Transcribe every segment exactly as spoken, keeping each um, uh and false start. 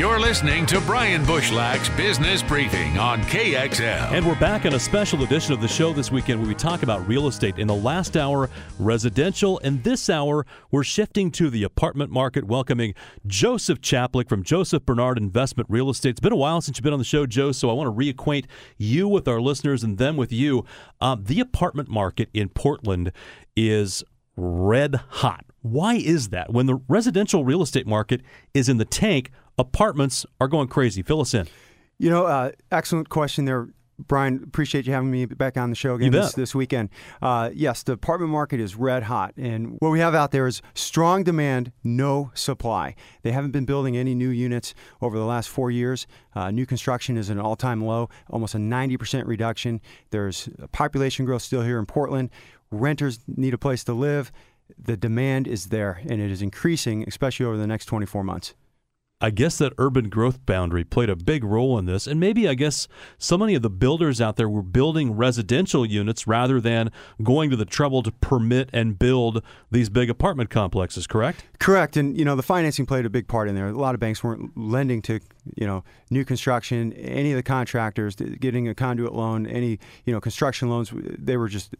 You're listening to Brian Bushlach's Business Briefing on K X L. And we're back on a special edition of the show this weekend where we talk about real estate. In the last hour, residential. And this hour, we're shifting to the apartment market, welcoming Joseph Chaplick from Joseph Bernard Investment Real Estate. It's been a while since you've been on the show, Joe, so I want to reacquaint you with our listeners and them with you. Um, the apartment market in Portland is red hot. Why is that? When the residential real estate market is in the tank, apartments are going crazy. Fill us in. You know, uh, excellent question there, Brian. Appreciate you having me back on the show again this, this weekend. Uh, yes, the apartment market is red hot. And what we have out there is strong demand, no supply. They haven't been building any new units over the last four years. Uh, new construction is at an all-time low, almost a ninety percent reduction. There's population growth still here in Portland. Renters need a place to live. The demand is there, and it is increasing, especially over the next twenty-four months. I guess that urban growth boundary played a big role in this. And maybe, I guess, so many of the builders out there were building residential units rather than going to the trouble to permit and build these big apartment complexes, correct? Correct. And, you know, the financing played a big part in there. A lot of banks weren't lending to, you know, new construction, any of the contractors, getting a conduit loan, any, you know, construction loans. They were just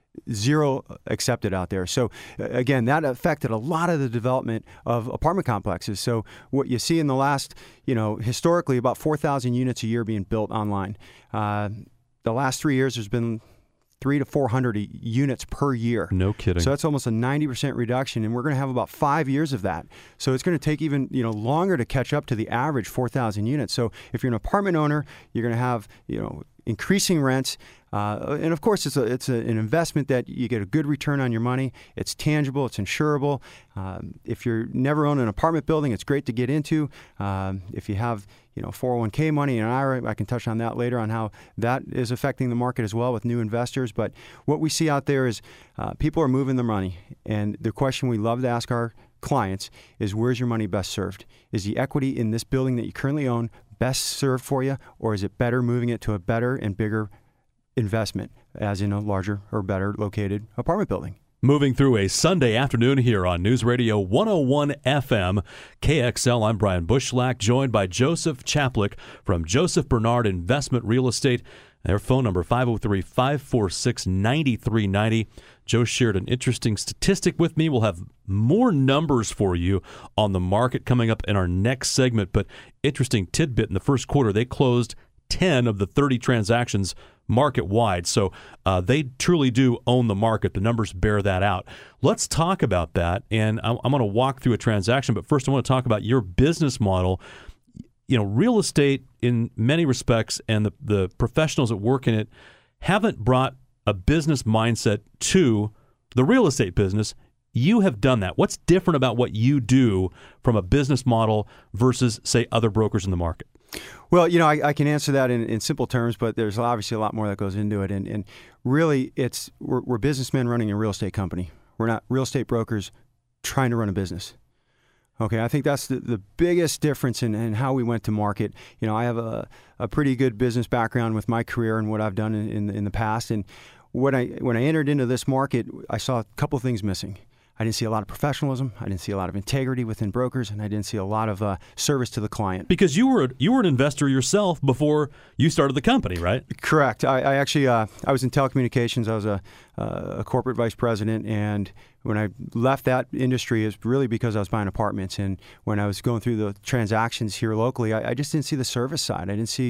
zero accepted out there. So again, that affected a lot of the development of apartment complexes. So what you see in the last, you know, historically about four thousand units a year being built online. Uh, the last three years, there's been three to four hundred units per year. No kidding. So that's almost a ninety percent reduction, and we're going to have about five years of that. So it's going to take even, you know, longer to catch up to the average four thousand units. So if you're an apartment owner, you're going to have, you know, increasing rents. Uh, and of course, it's a, it's a, an investment that you get a good return on your money. It's tangible. It's insurable. Um, if you're never owned an apartment building, it's great to get into. Um, if you have, you know, four oh one k money and I R A, I can touch on that later on how that is affecting the market as well with new investors. But what we see out there is uh, people are moving their money. And the question we love to ask our clients is, where's your money best served? Is the equity in this building that you currently own best served for you, or is it better moving it to a better and bigger investment, as in a larger or better located apartment building? Moving through a Sunday afternoon here on News Radio one oh one F M, K X L. I'm Brian Bushlach, joined by Joseph Chaplick from Joseph Bernard Investment Real Estate. Their phone number, five oh three, five four six, nine three nine oh. Joe shared an interesting statistic with me. We'll have more numbers for you on the market coming up in our next segment. But interesting tidbit, in the first quarter, they closed ten of the thirty transactions market-wide. So uh, they truly do own the market. The numbers bear that out. Let's talk about that. And I'm, I'm going to walk through a transaction. But first, I want to talk about your business model. You know, real estate in many respects and the, the professionals that work in it haven't brought a business mindset to the real estate business. You have done that. What's different about what you do from a business model versus, say, other brokers in the market? Well, you know, I, I can answer that in, in simple terms, but there's obviously a lot more that goes into it. And, and really, it's we're, we're businessmen running a real estate company. We're not real estate brokers trying to run a business. Okay, I think that's the, the biggest difference in, in how we went to market. You know, I have a, a pretty good business background with my career and what I've done in, in, in the past. And when I when I entered into this market, I saw a couple of things missing. I didn't see a lot of professionalism. I didn't see a lot of integrity within brokers, and I didn't see a lot of uh, service to the client. Because you were you were an investor yourself before you started the company, right? Correct. I, I actually uh, I was in telecommunications. I was a, uh, a corporate vice president, and when I left that industry, it was really because I was buying apartments. And when I was going through the transactions here locally, I, I just didn't see the service side. I didn't see.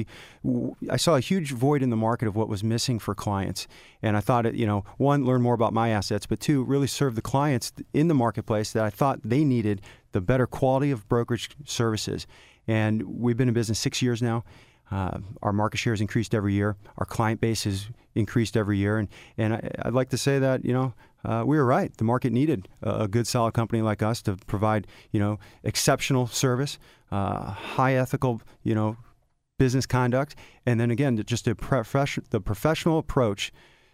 I saw a huge void in the market of what was missing for clients. And I thought, you know, one, learn more about my assets, but two, really serve the clients in the marketplace that I thought they needed the better quality of brokerage services. And we've been in business six years now. Uh, our market share has increased every year. Our client base has increased every year. And, and I, I'd like to say that, you know, uh, we were right. The market needed a, a good, solid company like us to provide, you know, exceptional service, uh, high ethical, you know, business conduct. And then again, just a profession, the professional approach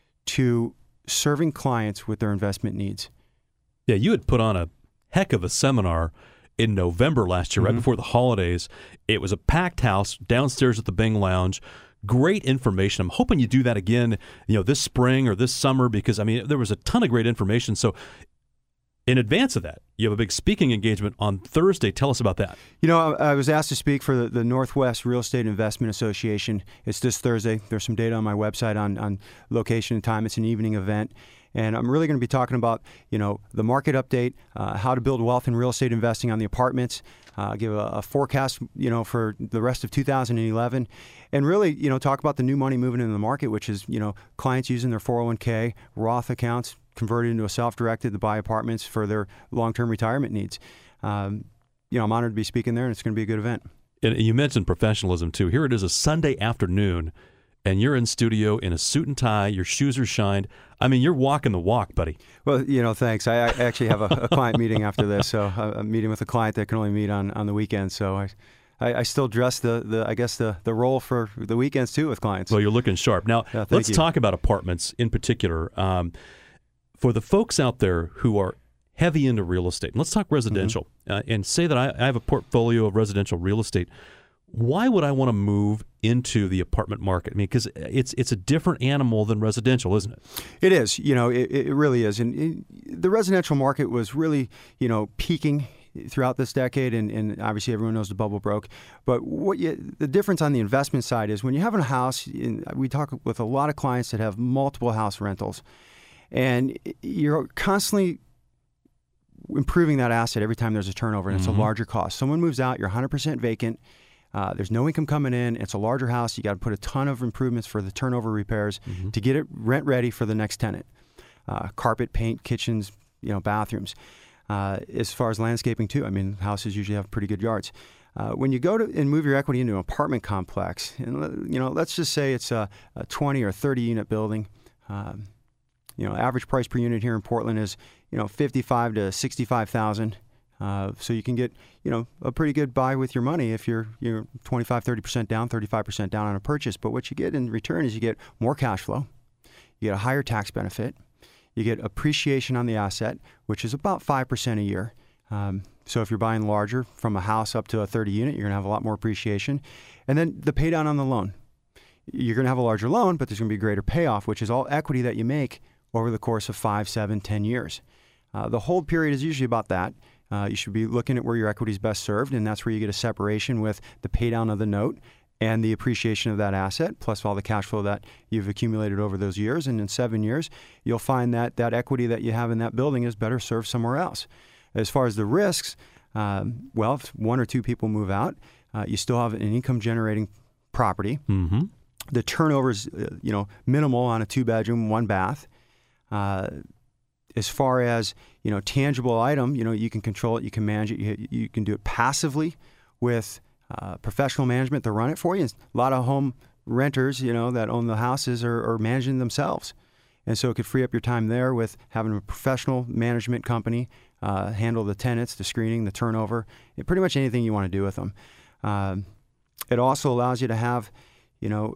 to serving clients with their investment needs. Yeah, you had put on a heck of a seminar in November last year, mm-hmm. right before the holidays. It was a packed house downstairs at the Bing Lounge. Great information. I'm hoping you do that again, you know, this spring or this summer, because I mean, there was a ton of great information. So in advance of that, you have a big speaking engagement on Thursday. Tell us about that. You know, I, I was asked to speak for the, the Northwest Real Estate Investment Association. It's this Thursday. There's some data on my website on, on location and time. It's an evening event. And I'm really going to be talking about, you know, the market update, uh, how to build wealth in real estate investing on the apartments, uh, give a, a forecast, you know, for the rest of two thousand eleven, and really, you know, talk about the new money moving into the market, which is, you know, clients using their four oh one k, Roth accounts, converted into a self-directed to buy apartments for their long-term retirement needs. Um, you know, I'm honored to be speaking there, and it's going to be a good event. And you mentioned professionalism, too. Here it is, a Sunday afternoon, and you're in studio in a suit and tie, your shoes are shined. I mean, you're walking the walk, buddy. Well, you know, thanks. I, I actually have a, a client meeting after this, so I'm meeting with a client that can only meet on, on the weekends, so I, I, I still dress the, the I guess, the, the role for the weekends, too, with clients. Well, you're looking sharp. Now, yeah, let's you. talk about apartments in particular. Um, for the folks out there who are heavy into real estate, and let's talk residential, mm-hmm. uh, and say that I, I have a portfolio of residential real estate. Why would I want to move into the apartment market? I mean, because it's it's a different animal than residential, isn't it? It is. You know, it, it really is. And it, the residential market was really, you know, peaking throughout this decade, and, and obviously everyone knows the bubble broke. But what you, the difference on the investment side is when you have a house, in, we talk with a lot of clients that have multiple house rentals, and you're constantly improving that asset every time there's a turnover, and mm-hmm. it's a larger cost. Someone moves out, you're one hundred percent vacant. Uh, there's no income coming in. It's a larger house. You got to put a ton of improvements for the turnover repairs mm-hmm. to get it rent ready for the next tenant. Uh, carpet, paint, kitchens, you know, bathrooms. Uh, as far as landscaping too, I mean, houses usually have pretty good yards. Uh, when you go to and move your equity into an apartment complex, and you know, let's just say it's a, a twenty or thirty unit building. Um, you know, average price per unit here in Portland is you know fifty-five to sixty-five thousand. Uh, so you can get, you know, a pretty good buy with your money if you're you're twenty-five, thirty percent down, thirty-five percent down on a purchase. But what you get in return is you get more cash flow, you get a higher tax benefit, you get appreciation on the asset, which is about five percent a year. Um, so if you're buying larger from a house up to a thirty unit, you're going to have a lot more appreciation. And then the pay down on the loan. You're going to have a larger loan, but there's going to be greater payoff, which is all equity that you make over the course of five, seven, ten years. Uh, the hold period is usually about that. Uh, you should be looking at where your equity is best served, and that's where you get a separation with the pay down of the note and the appreciation of that asset, plus all the cash flow that you've accumulated over those years. And in seven years, you'll find that that equity that you have in that building is better served somewhere else. As far as the risks, um, well, if one or two people move out, uh, you still have an income-generating property. Mm-hmm. The turnover is, uh, you know, minimal on a two-bedroom, one-bath. Uh, As far as, you know, tangible item, you know, you can control it, you can manage it, you, you can do it passively with uh, professional management to run it for you. And a lot of home renters, you know, that own the houses are, are managing themselves. And so it could free up your time there with having a professional management company uh, handle the tenants, the screening, the turnover, pretty much anything you want to do with them. Um, it also allows you to have, you know,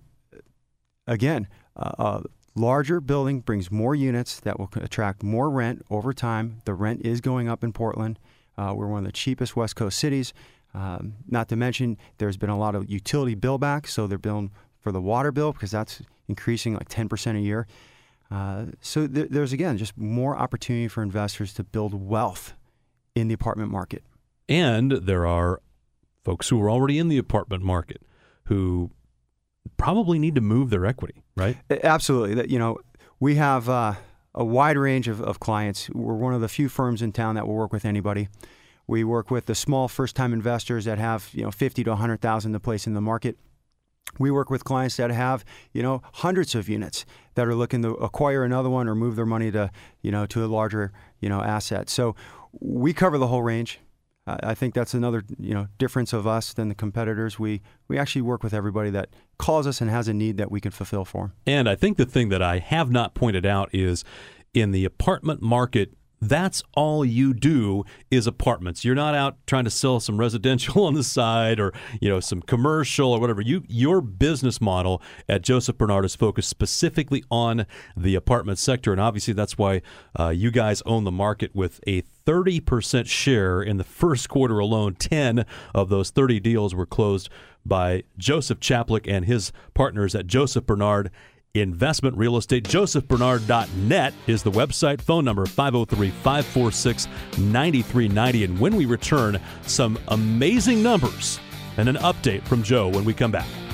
again, uh, uh, larger building brings more units that will attract more rent over time. The rent is going up in Portland. Uh, we're one of the cheapest West Coast cities. Um, not to mention, there's been a lot of utility bill back, so they're billing for the water bill because that's increasing like ten percent a year. Uh, so th- there's, again, just more opportunity for investors to build wealth in the apartment market. And there are folks who are already in the apartment market who probably need to move their equity, right? Absolutely. That, you know, we have uh, a wide range of, of clients. We're one of the few firms in town that will work with anybody. We work with the small first-time investors that have, you know, fifty to one hundred thousand to place in the market. We work with clients that have, you know, hundreds of units that are looking to acquire another one or move their money to, you know, to a larger, you know, asset. So we cover the whole range. I think that's another, you know, difference of us than the competitors. We we actually work with everybody that calls us and has a need that we can fulfill for them. And I think the thing that I have not pointed out is in the apartment market, that's all you do is apartments. You're not out trying to sell some residential on the side or, you know, some commercial or whatever. You your business model at Joseph Bernard is focused specifically on the apartment sector, and obviously that's why uh, you guys own the market with a thirty percent share in the first quarter alone. ten of those thirty deals were closed by Joseph Chaplik and his partners at Joseph Bernard Investment Real Estate. Joseph Bernard dot net is the website. Phone number five oh three, five four six, nine three nine oh. And when we return, some amazing numbers and an update from Joe when we come back.